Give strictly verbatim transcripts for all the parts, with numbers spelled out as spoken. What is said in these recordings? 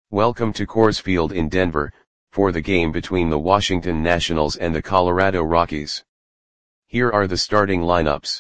Welcome to Coors Field in Denver, for the game between the Washington Nationals and the Colorado Rockies. Here are the starting lineups.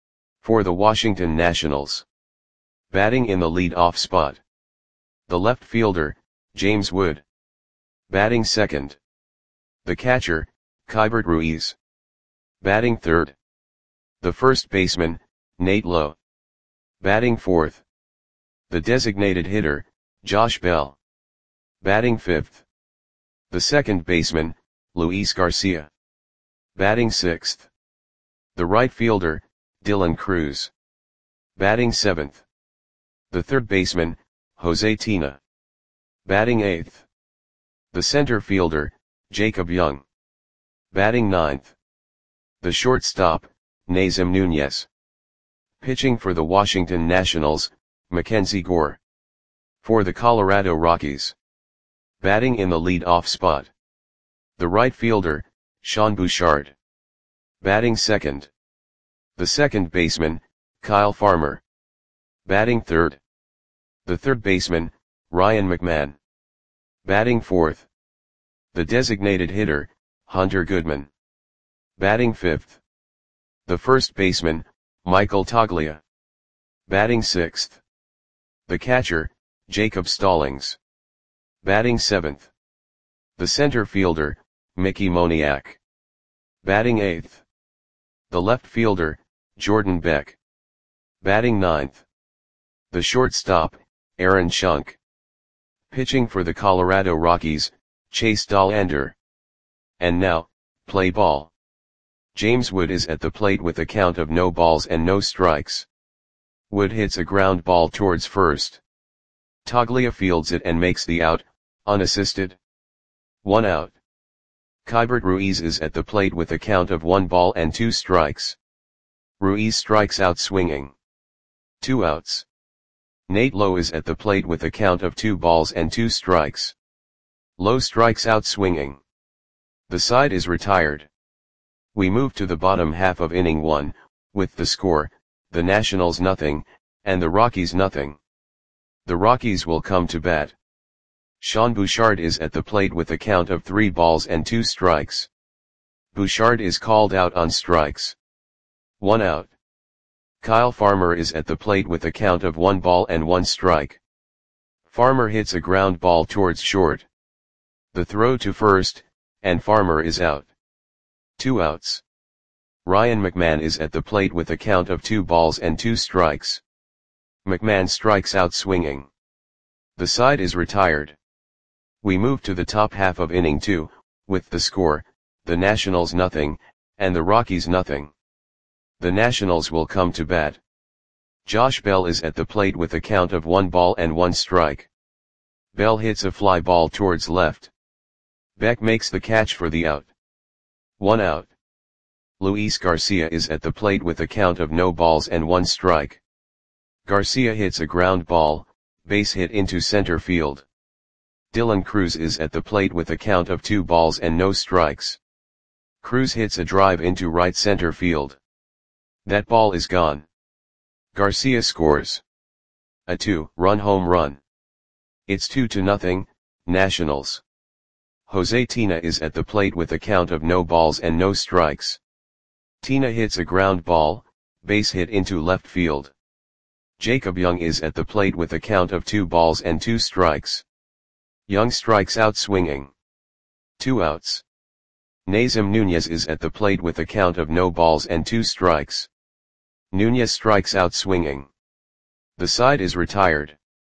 For the Washington Nationals. Batting in the lead-off spot. The left fielder, James Wood. Batting second. The catcher, Keibert Ruiz. Batting third. The first baseman, Nate Lowe. Batting fourth. The designated hitter, Josh Bell. Batting fifth. The second baseman, Luis Garcia. Batting sixth. The right fielder, Dylan Cruz. Batting seventh. The third baseman, Jose Tena. Batting eighth. The center fielder, Jacob Young. Batting ninth. The shortstop, Nazem Nunez. Pitching for the Washington Nationals, Mackenzie Gore. For the Colorado Rockies. Batting in the lead-off spot. The right fielder, Sean Bouchard. Batting second. The second baseman, Kyle Farmer. Batting third. The third baseman, Ryan McMahon. Batting fourth. The designated hitter, Hunter Goodman. Batting fifth. The first baseman, Michael Toglia. Batting sixth. The catcher, Jacob Stallings. Batting seventh. The center fielder, Mickey Moniak. Batting eighth. The left fielder, Jordan Beck. Batting ninth. The shortstop, Aaron Schunk. Pitching for the Colorado Rockies, Chase Dollander. And now, play ball. James Wood is at the plate with a count of no balls and no strikes. Wood hits a ground ball towards first. Toglia fields it and makes the out, unassisted. One out. Keibert Ruiz is at the plate with a count of one ball and two strikes. Ruiz strikes out swinging. Two outs. Nate Lowe is at the plate with a count of two balls and two strikes. Lowe strikes out swinging. The side is retired. We move to the bottom half of inning one, with the score, the Nationals nothing, and the Rockies nothing. The Rockies will come to bat. Sean Bouchard is at the plate with a count of three balls and two strikes. Bouchard is called out on strikes. One out. Kyle Farmer is at the plate with a count of one ball and one strike. Farmer hits a ground ball towards short. The throw to first, and Farmer is out. Two outs. Ryan McMahon is at the plate with a count of two balls and two strikes. McMahon strikes out swinging. The side is retired. We move to the top half of inning two, with the score, the Nationals nothing, and the Rockies nothing. The Nationals will come to bat. Josh Bell is at the plate with a count of one ball and one strike. Bell hits a fly ball towards left. Beck makes the catch for the out. One out. Luis Garcia is at the plate with a count of no balls and one strike. Garcia hits a ground ball, base hit into center field. Dylan Cruz is at the plate with a count of two balls and no strikes. Cruz hits a drive into right center field. That ball is gone. Garcia scores a two-run home run. It's two to nothing, Nationals. Jose Tena is at the plate with a count of no balls and no strikes. Tena hits a ground ball, base hit into left field. Jacob Young is at the plate with a count of two balls and two strikes. Young strikes out swinging. Two outs. Nazem Nunez is at the plate with a count of no balls and two strikes. Nunez strikes out swinging. The side is retired.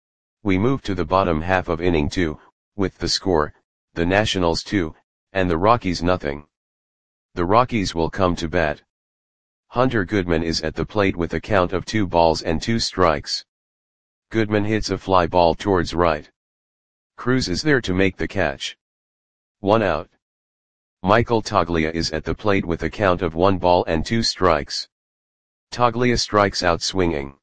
We move to the bottom half of inning two, with the score, the Nationals two, and the Rockies nothing. The Rockies will come to bat. Hunter Goodman is at the plate with a count of two balls and two strikes. Goodman hits a fly ball towards right. Cruz is there to make the catch. One out. Michael Toglia is at the plate with a count of one ball and two strikes. Toglia strikes out swinging.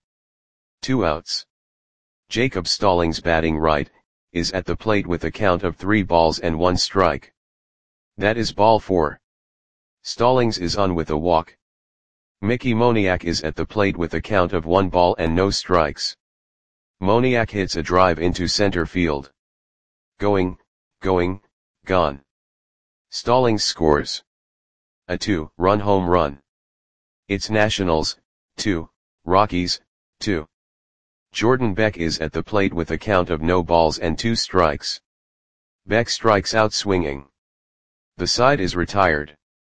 Two outs. Jacob Stallings batting right, is at the plate with a count of three balls and one strike. That is ball four. Stallings is on with a walk. Mickey Moniak is at the plate with a count of one ball and no strikes. Moniak hits a drive into center field. going, going, gone. Stallings scores a two-run home run. It's Nationals, two, Rockies, two. Jordan Beck is at the plate with a count of no balls and two strikes. Beck strikes out swinging. The side is retired.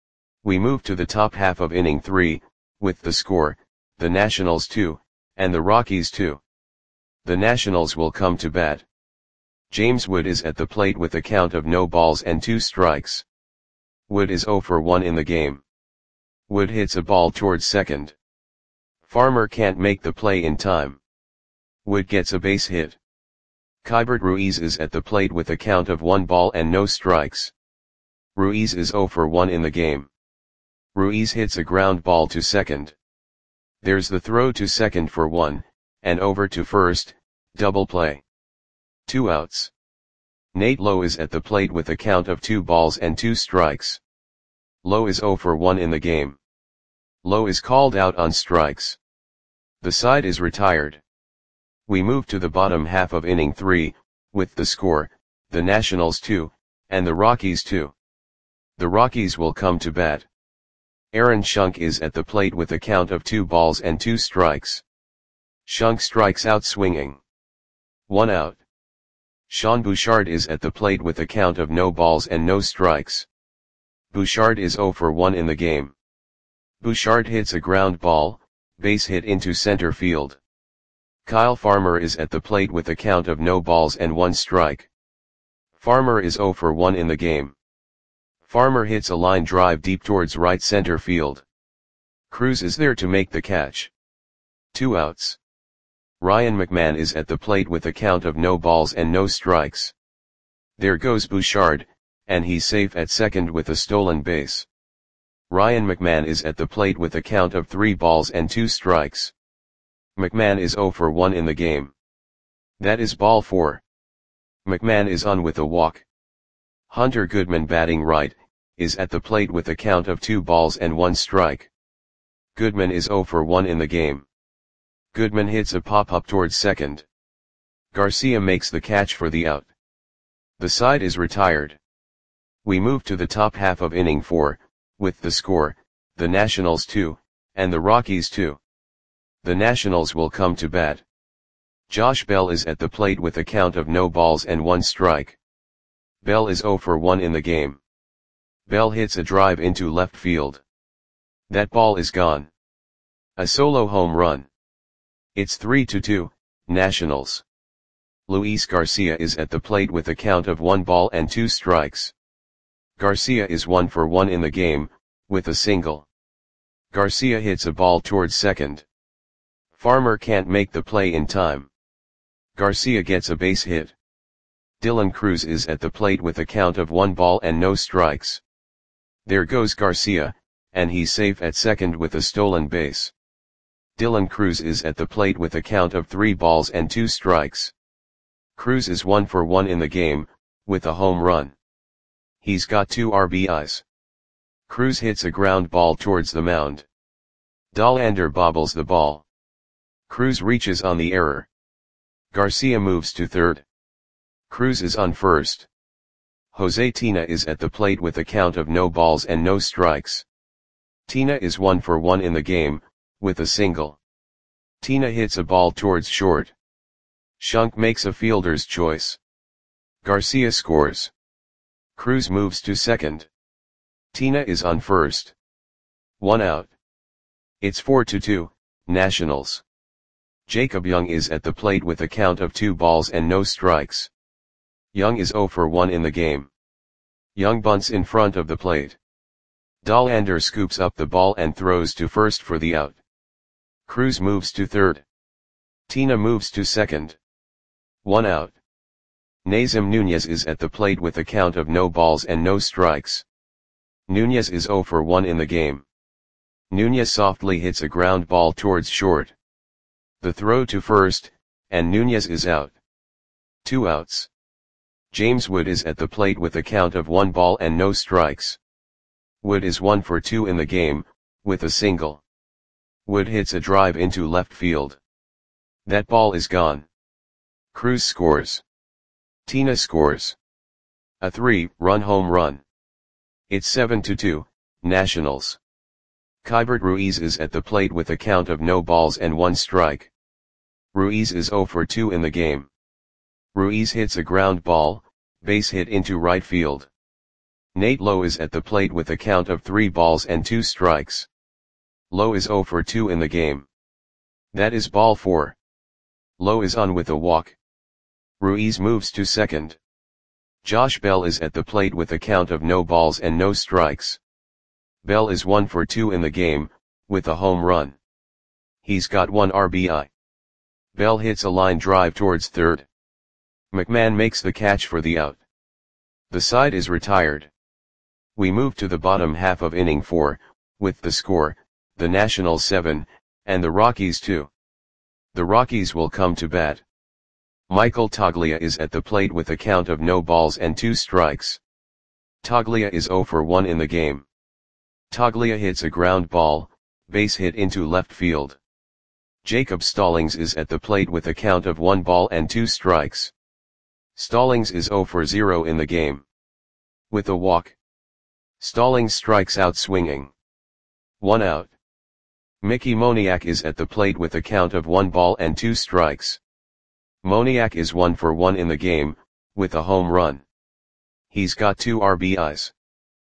We move to the top half of inning three, with the score, the Nationals two, and the Rockies two. The Nationals will come to bat. James Wood is at the plate with a count of no balls and two strikes. Wood is oh for one in the game. Wood hits a ball towards second. Farmer can't make the play in time. Wood gets a base hit. Keibert Ruiz is at the plate with a count of one ball and no strikes. Ruiz is oh for one in the game. Ruiz hits a ground ball to second. There's the throw to second for one, and over to first, double play. Two outs. Nate Lowe is at the plate with a count of two balls and two strikes. Lowe is oh for one in the game. Lowe is called out on strikes. The side is retired. We move to the bottom half of inning three, with the score, the Nationals two, and the Rockies two. The Rockies will come to bat. Aaron Schunk is at the plate with a count of two balls and two strikes. Schunk strikes out swinging. One out. Sean Bouchard is at the plate with a count of no balls and no strikes. Bouchard is oh for one in the game. Bouchard hits a ground ball, base hit into center field. Kyle Farmer is at the plate with a count of no balls and one strike. Farmer is oh for one in the game. Farmer hits a line drive deep towards right center field. Cruz is there to make the catch. Two outs. Ryan McMahon is at the plate with a count of no balls and no strikes. There goes Bouchard, and he's safe at second with a stolen base. Ryan McMahon is at the plate with a count of three balls and two strikes. McMahon is oh for one in the game. That is ball four. McMahon is on with a walk. Hunter Goodman, batting right, is at the plate with a count of two balls and one strike. Goodman is oh for one in the game. Goodman hits a pop-up towards second. Garcia makes the catch for the out. The side is retired. We move to the top half of inning four, with the score, the Nationals two, and the Rockies two. The Nationals will come to bat. Josh Bell is at the plate with a count of no balls and one strike. Bell is oh for one in the game. Bell hits a drive into left field. That ball is gone. A solo home run. It's three to two, Nationals. Luis Garcia is at the plate with a count of one ball and two strikes. Garcia is one for one in the game, with a single. Garcia hits a ball towards second. Farmer can't make the play in time. Garcia gets a base hit. Dylan Cruz is at the plate with a count of one ball and no strikes. There goes Garcia, and he's safe at second with a stolen base. Dylan Cruz is at the plate with a count of three balls and two strikes. Cruz is one for one in the game, with a home run. He's got two R B Is. Cruz hits a ground ball towards the mound. Dollander bobbles the ball. Cruz reaches on the error. Garcia moves to third. Cruz is on first. Jose Tina is at the plate with a count of no balls and no strikes. Tina is one for one in the game, with a single. Tina hits a ball towards short. Schunk makes a fielder's choice. Garcia scores. Cruz moves to second. Tina is on first. One out. It's four to two, Nationals. Jacob Young is at the plate with a count of two balls and no strikes. Young is oh for one in the game. Young bunts in front of the plate. Dollander scoops up the ball and throws to first for the out. Cruz moves to third. Tina moves to second. One out. Nazem Nunez is at the plate with a count of no balls and no strikes. Nunez is oh for one in the game. Nunez softly hits a ground ball towards short. The throw to first, and Nunez is out. Two outs. James Wood is at the plate with a count of one ball and no strikes. Wood is one for two in the game, with a single. Wood hits a drive into left field. That ball is gone. Cruz scores. Tina scores a three-run home run. It's seven to two, Nationals. Keibert Ruiz is at the plate with a count of no balls and one strike. Ruiz is zero for two in the game. Ruiz hits a ground ball, base hit into right field. Nate Lowe is at the plate with a count of three balls and two strikes. Lowe is zero for two in the game. That is ball four. Lowe is on with a walk. Ruiz moves to second. Josh Bell is at the plate with a count of no balls and no strikes. Bell is one for two in the game, with a home run. He's got one R B I. Bell hits a line drive towards third. McMahon makes the catch for the out. The side is retired. We move to the bottom half of inning four, with the score, the Nationals seven, and the Rockies two. The Rockies will come to bat. Michael Toglia is at the plate with a count of no balls and two strikes. Toglia is zero for one in the game. Toglia hits a ground ball, base hit into left field. Jacob Stallings is at the plate with a count of one ball and two strikes. Stallings is zero for zero in the game. With a walk. Stallings strikes out swinging. One out. Mickey Moniak is at the plate with a count of one ball and two strikes. Moniak is one for one in the game, with a home run. He's got two R B Is.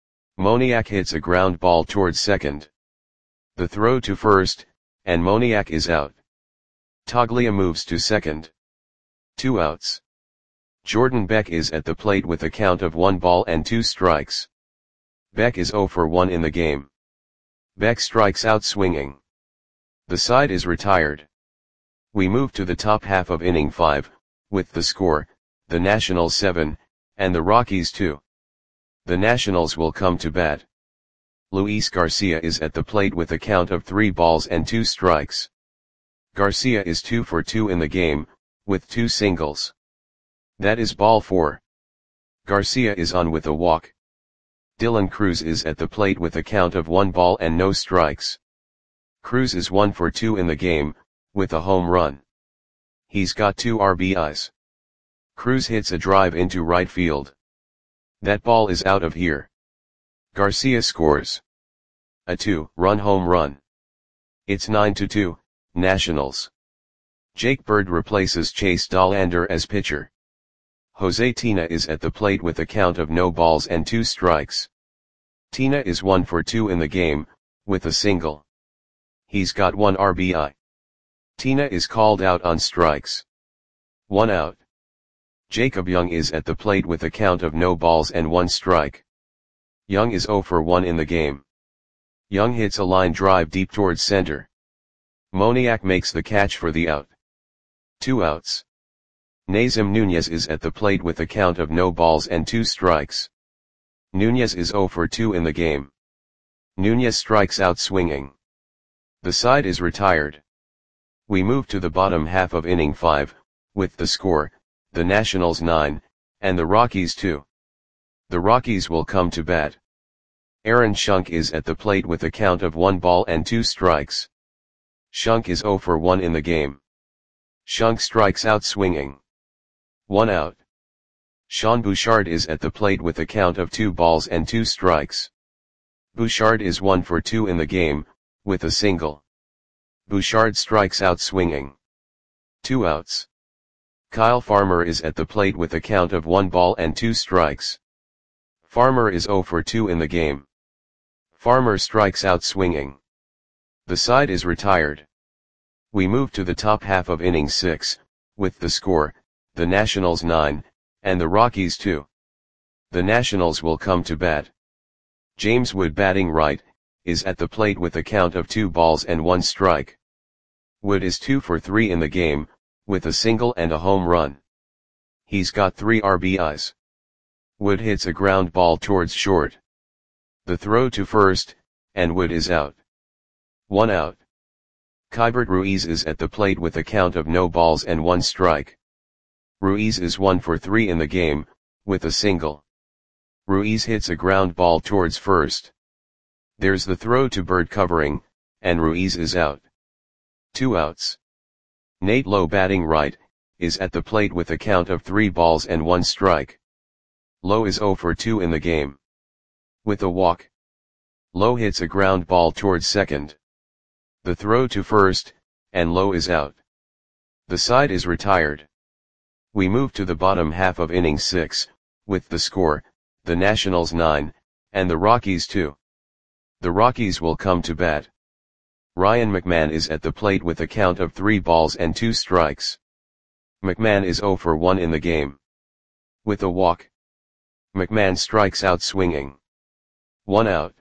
Moniak hits a ground ball towards second. The throw to first, and Moniak is out. Toglia moves to second. Two outs. Jordan Beck is at the plate with a count of one ball and two strikes. Beck is zero for one in the game. Beck strikes out swinging. The side is retired. We move to the top half of inning five, with the score, the Nationals seven, and the Rockies two. The Nationals will come to bat. Luis Garcia is at the plate with a count of three balls and two strikes. Garcia is two for two in the game, with two singles. That is ball four. Garcia is on with a walk. Dylan Cruz is at the plate with a count of one ball and no strikes. Cruz is one for two in the game, with a home run. He's got two R B Is. Cruz hits a drive into right field. That ball is out of here. Garcia scores a two-run home run. It's nine to two, Nationals. Jake Bird replaces Chase Dollander as pitcher. Jose Tina is at the plate with a count of no balls and two strikes. Tina is one for two in the game, with a single. He's got one R B I. Tina is called out on strikes. One out. Jacob Young is at the plate with a count of no balls and one strike. Young is zero for one in the game. Young hits a line drive deep towards center. Moniak makes the catch for the out. Two outs. Nazem Nunez is at the plate with a count of no balls and two strikes. Nunez is zero for two in the game. Nunez strikes out swinging. The side is retired. We move to the bottom half of inning five, with the score, the Nationals nine, and the Rockies two. The Rockies will come to bat. Aaron Schunk is at the plate with a count of one ball and two strikes. Schunk is zero for one in the game. Schunk strikes out swinging. One out. Sean Bouchard is at the plate with a count of two balls and two strikes. Bouchard is one for two in the game, with a single. Bouchard strikes out swinging. Two outs. Kyle Farmer is at the plate with a count of one ball and two strikes. Farmer is zero for two in the game. Farmer strikes out swinging. The side is retired. We move to the top half of inning six, with the score, the Nationals nine, and the Rockies two. The Nationals will come to bat. James Wood, batting right, is at the plate with a count of two balls and one strike. Wood is two for three in the game, with a single and a home run. He's got three R B Is. Wood hits a ground ball towards short. The throw to first, and Wood is out. One out. Keibert Ruiz is at the plate with a count of no balls and one strike. Ruiz is one for three in the game, with a single. Ruiz hits a ground ball towards first. There's the throw to Bird covering, and Ruiz is out. Two outs. Nate Lowe, batting right, is at the plate with a count of three balls and one strike. Lowe is zero for two in the game. With a walk, Lowe hits a ground ball towards second. The throw to first, and Lowe is out. The side is retired. We move to the bottom half of inning six, with the score, the Nationals nine, and the Rockies two. The Rockies will come to bat. Ryan McMahon is at the plate with a count of three balls and two strikes. McMahon is zero for one in the game. With a walk, McMahon strikes out swinging. One out.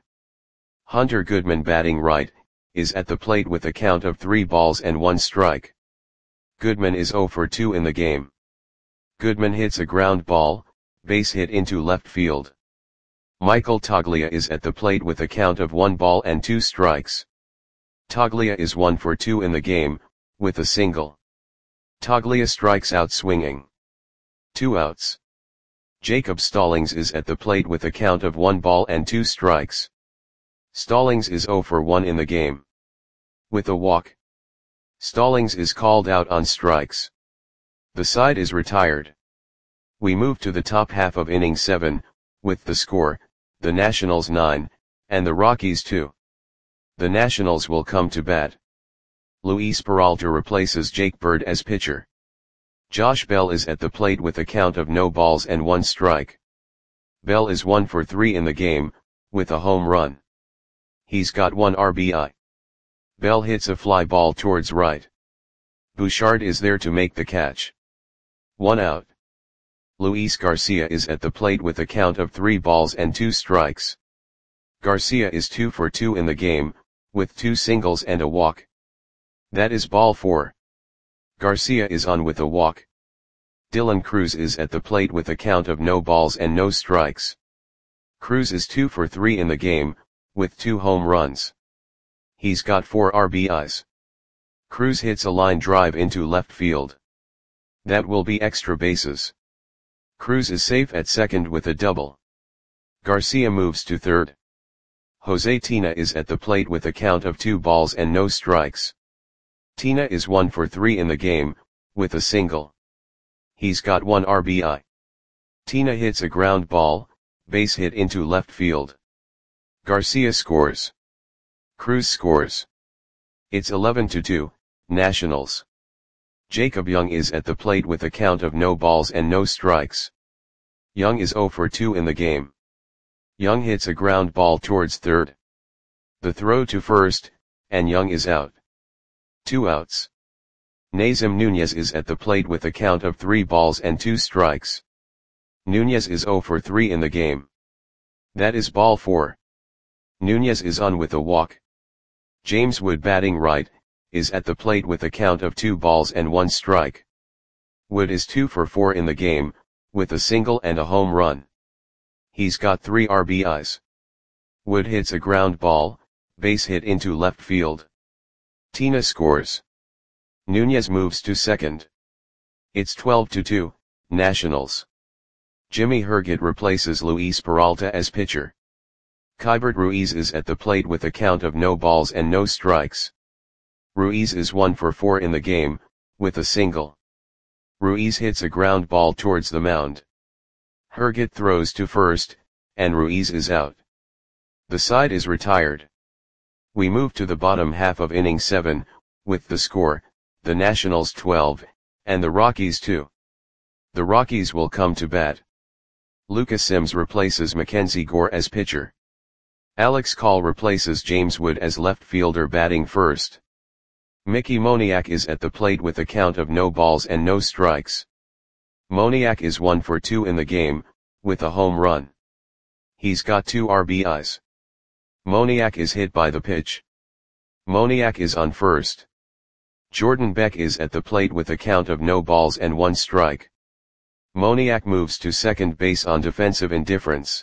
Hunter Goodman, batting right, is at the plate with a count of three balls and one strike. Goodman is zero for two in the game. Goodman hits a ground ball, base hit into left field. Michael Toglia is at the plate with a count of one ball and two strikes. Toglia is one for two in the game, with a single. Toglia strikes out swinging. Two outs. Jacob Stallings is at the plate with a count of one ball and two strikes. Stallings is zero for one in the game. With a walk, Stallings is called out on strikes. The side is retired. We move to the top half of inning seven, with the score, the Nationals nine, and the Rockies two. The Nationals will come to bat. Luis Peralta replaces Jake Bird as pitcher. Josh Bell is at the plate with a count of no balls and one strike. Bell is one for three in the game, with a home run. He's got one R B I. Bell hits a fly ball towards right. Bouchard is there to make the catch. One out. Luis Garcia is at the plate with a count of three balls and two strikes. Garcia is two for two in the game, with two singles and a walk. That is ball four. Garcia is on with a walk. Dylan Cruz is at the plate with a count of no balls and no strikes. Cruz is two for three in the game, with two home runs. He's got four R B Is. Cruz hits a line drive into left field. That will be extra bases. Cruz is safe at second with a double. Garcia moves to third. Jose Tina is at the plate with a count of two balls and no strikes. Tina is one for three in the game, with a single. He's got one R B I. Tina hits a ground ball, base hit into left field. Garcia scores. Cruz scores. It's eleven to two, Nationals. Jacob Young is at the plate with a count of no balls and no strikes. Young is zero for two in the game. Young hits a ground ball towards third. The throw to first, and Young is out. Two outs. Nazem Nunez is at the plate with a count of three balls and two strikes. Nunez is zero for three in the game. That is ball four. Nunez is on with a walk. James Wood, batting right, is at the plate with a count of two balls and one strike. Wood is two for four in the game, with a single and a home run. He's got three R B Is. Wood hits a ground ball, base hit into left field. Tina scores. Nunez moves to second. It's twelve to two, Nationals. Jimmy Herget replaces Luis Peralta as pitcher. Keibert Ruiz is at the plate with a count of no balls and no strikes. Ruiz is one for four in the game, with a single. Ruiz hits a ground ball towards the mound. Herget throws to first, and Ruiz is out. The side is retired. We move to the bottom half of inning seven, with the score, the Nationals twelve, and the Rockies two. The Rockies will come to bat. Lucas Sims replaces Mackenzie Gore as pitcher. Alex Call replaces James Wood as left fielder, batting first. Mickey Moniak is at the plate with a count of no balls and no strikes. Moniak is one for two in the game, with a home run. He's got two R B Is. Moniak is hit by the pitch. Moniak is on first. Jordan Beck is at the plate with a count of no balls and one strike. Moniak moves to second base on defensive indifference.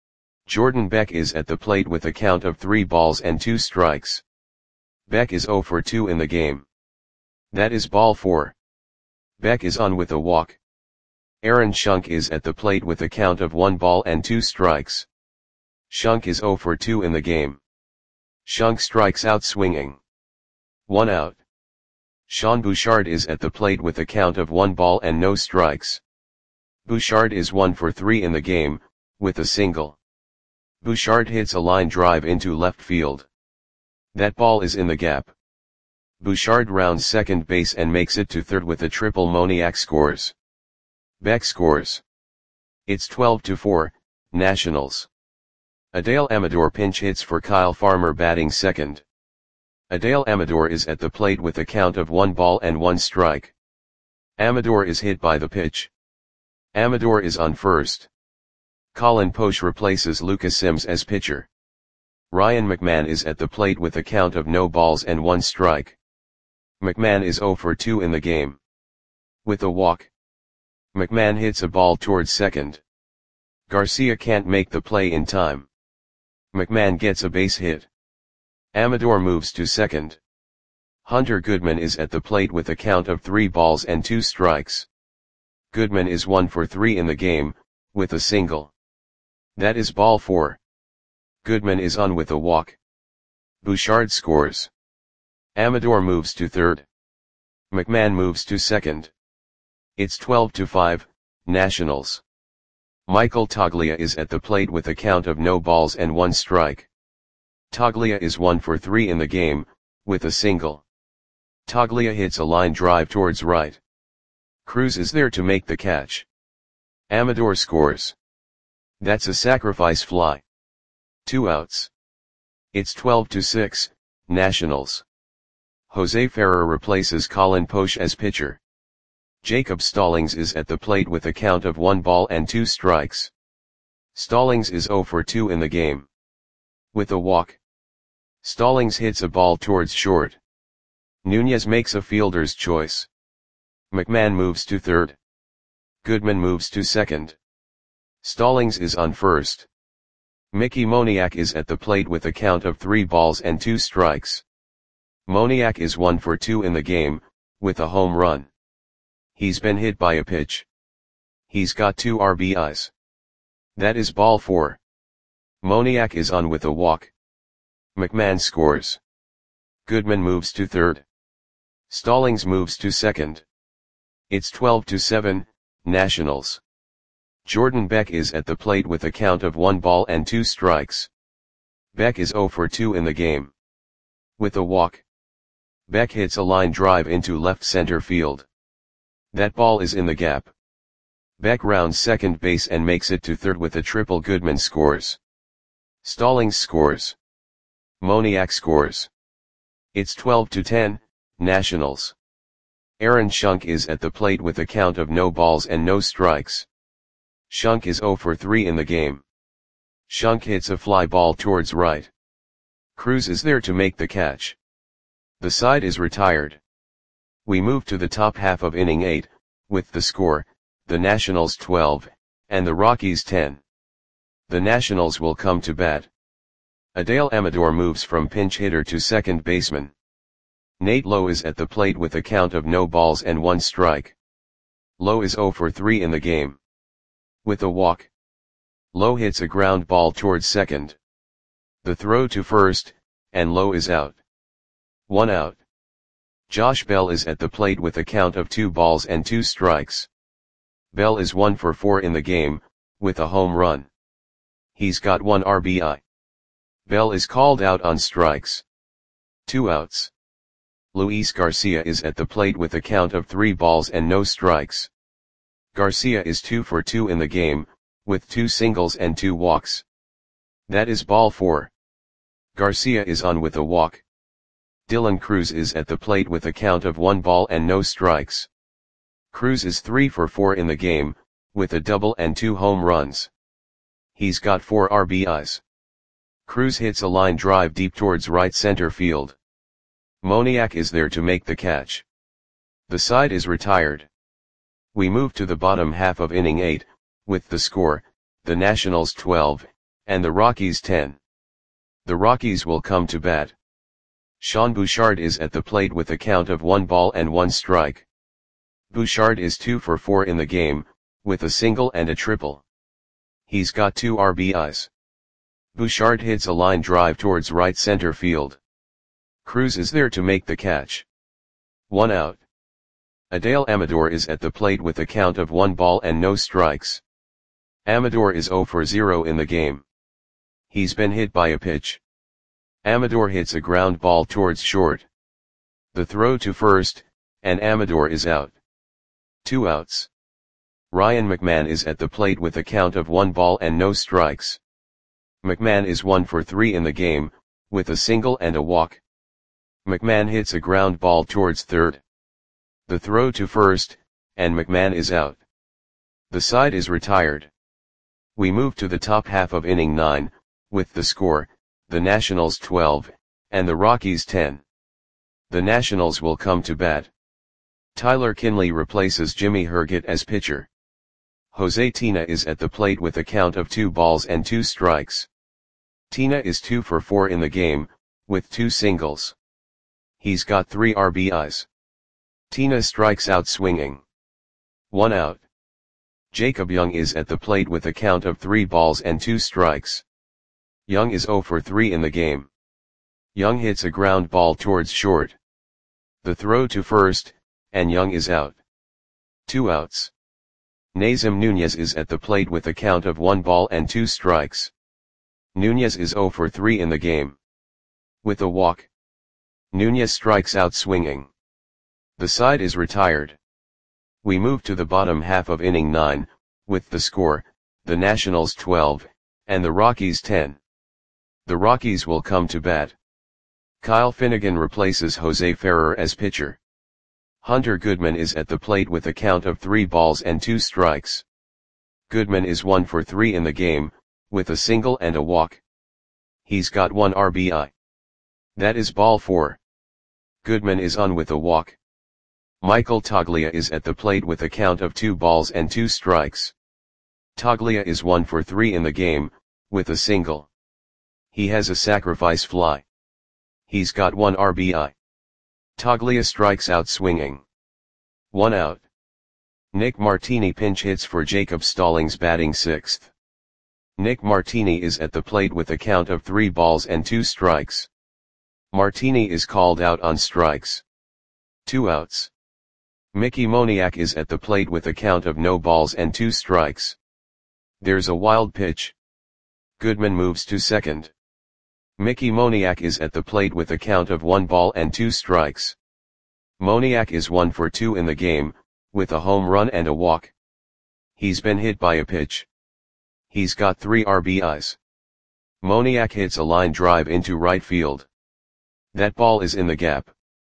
Jordan Beck is at the plate with a count of three balls and two strikes. Beck is zero for two in the game. That is ball four. Beck is on with a walk. Aaron Schunk is at the plate with a count of one ball and two strikes. Schunk is zero for two in the game. Schunk strikes out swinging. One out. Sean Bouchard is at the plate with a count of one ball and no strikes. Bouchard is one for three in the game, with a single. Bouchard hits a line drive into left field. That ball is in the gap. Bouchard rounds second base and makes it to third with a triple. Moniak scores. Beck scores. It's twelve to four, Nationals. Adael Amador pinch hits for Kyle Farmer batting second. Adael Amador is at the plate with a count of one ball and one strike. Amador is hit by the pitch. Amador is on first. Colin Poche replaces Lucas Sims as pitcher. Ryan McMahon is at the plate with a count of no balls and one strike. McMahon is zero for two in the game. With a walk. McMahon hits a ball towards second. Garcia can't make the play in time. McMahon gets a base hit. Amador moves to second. Hunter Goodman is at the plate with a count of three balls and two strikes. Goodman is one for three in the game, with a single. That is ball four. Goodman is on with a walk. Bouchard scores. Amador moves to third. McMahon moves to second. It's twelve to five, Nationals. Michael Toglia is at the plate with a count of no balls and one strike. Toglia is one for three in the game, with a single. Toglia hits a line drive towards right. Cruz is there to make the catch. Amador scores. That's a sacrifice fly. Two outs. It's twelve to six, Nationals. Jose Ferrer replaces Colin Poche as pitcher. Jacob Stallings is at the plate with a count of one ball and two strikes. Stallings is zero for two in the game. With a walk. Stallings hits a ball towards short. Nunez makes a fielder's choice. McMahon moves to third. Goodman moves to second. Stallings is on first. Mickey Moniak is at the plate with a count of three balls and two strikes. Moniak is one for two in the game, with a home run. He's been hit by a pitch. He's got two R B Is. That is ball four. Moniak is on with a walk. McMahon scores. Goodman moves to third. Stallings moves to second. It's twelve to seven, Nationals. Jordan Beck is at the plate with a count of one ball and two strikes. Beck is zero for two in the game. With a walk. Beck hits a line drive into left center field. That ball is in the gap. Beck rounds second base and makes it to third with a triple. Goodman scores. Stallings scores. Moniak scores. It's twelve to ten, Nationals. Aaron Schunk is at the plate with a count of no balls and no strikes. Schunk is zero for three in the game. Schunk hits a fly ball towards right. Cruz is there to make the catch. The side is retired. We move to the top half of inning eight, with the score, the Nationals twelve, and the Rockies ten. The Nationals will come to bat. Adael Amador moves from pinch hitter to second baseman. Nate Lowe is at the plate with a count of no balls and one strike. Lowe is zero for three in the game. With a walk. Lowe hits a ground ball towards second. The throw to first, and Lowe is out. One out. Josh Bell is at the plate with a count of two balls and two strikes. Bell is one for four in the game, with a home run. He's got one R B I. Bell is called out on strikes. Two outs. Luis Garcia is at the plate with a count of three balls and no strikes. Garcia is two for two in the game, with two singles and two walks. That is ball four. Garcia is on with a walk. Dylan Cruz is at the plate with a count of one ball and no strikes. Cruz is three for four in the game, with a double and two home runs. He's got four R B Is. Cruz hits a line drive deep towards right center field. Moniak is there to make the catch. The side is retired. We move to the bottom half of inning eight, with the score, the Nationals twelve, and the Rockies ten. The Rockies will come to bat. Sean Bouchard is at the plate with a count of one ball and one strike. Bouchard is two for four in the game, with a single and a triple. He's got two R B Is. Bouchard hits a line drive towards right center field. Cruz is there to make the catch. One out. Adael Amador is at the plate with a count of one ball and no strikes. Amador is zero for zero in the game. He's been hit by a pitch. Amador hits a ground ball towards short. The throw to first, and Amador is out. Two outs. Ryan McMahon is at the plate with a count of one ball and no strikes. McMahon is one for three in the game, with a single and a walk. McMahon hits a ground ball towards third. The throw to first, and McMahon is out. The side is retired. We move to the top half of inning nine, with the score, the Nationals twelve, and the Rockies ten. The Nationals will come to bat. Tyler Kinley replaces Jimmy Herget as pitcher. Jose Tina is at the plate with a count of two balls and two strikes. Tina is two for four in the game, with two singles. He's got three R B Is. Tina strikes out swinging. One out. Jacob Young is at the plate with a count of three balls and two strikes. Young is zero for three in the game. Young hits a ground ball towards short. The throw to first, and Young is out. Two outs. Nazem Nunez is at the plate with a count of one ball and two strikes. Nunez is zero for three in the game. With a walk. Nunez strikes out swinging. The side is retired. We move to the bottom half of inning nine, with the score, the Nationals twelve, and the Rockies ten. The Rockies will come to bat. Kyle Finnegan replaces Jose Ferrer as pitcher. Hunter Goodman is at the plate with a count of three balls and two strikes. Goodman is one for three in the game, with a single and a walk. He's got one R B I. That is ball four. Goodman is on with a walk. Michael Toglia is at the plate with a count of two balls and two strikes. Toglia is one for three in the game, with a single. He has a sacrifice fly. He's got one R B I. Toglia strikes out swinging. One out. Nick Martini pinch hits for Jacob Stallings batting sixth. Nick Martini is at the plate with a count of three balls and two strikes. Martini is called out on strikes. Two outs. Mickey Moniak is at the plate with a count of no balls and two strikes. There's a wild pitch. Goodman moves to second. Mickey Moniak is at the plate with a count of one ball and two strikes. Moniak is one for two in the game, with a home run and a walk. He's been hit by a pitch. He's got three R B Is. Moniak hits a line drive into right field. That ball is in the gap.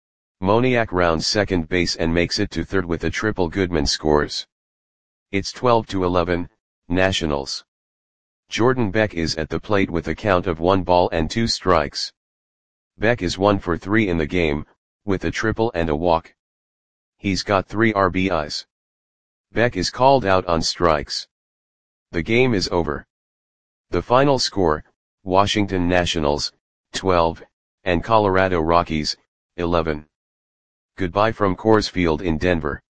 Moniak rounds second base and makes it to third with a triple. Goodman scores. It's twelve to eleven, Nationals. Jordan Beck is at the plate with a count of one ball and two strikes. Beck is one for three in the game, with a triple and a walk. He's got three R B Is. Beck is called out on strikes. The game is over. The final score, Washington Nationals, twelve, and Colorado Rockies, eleven. Goodbye from Coors Field in Denver.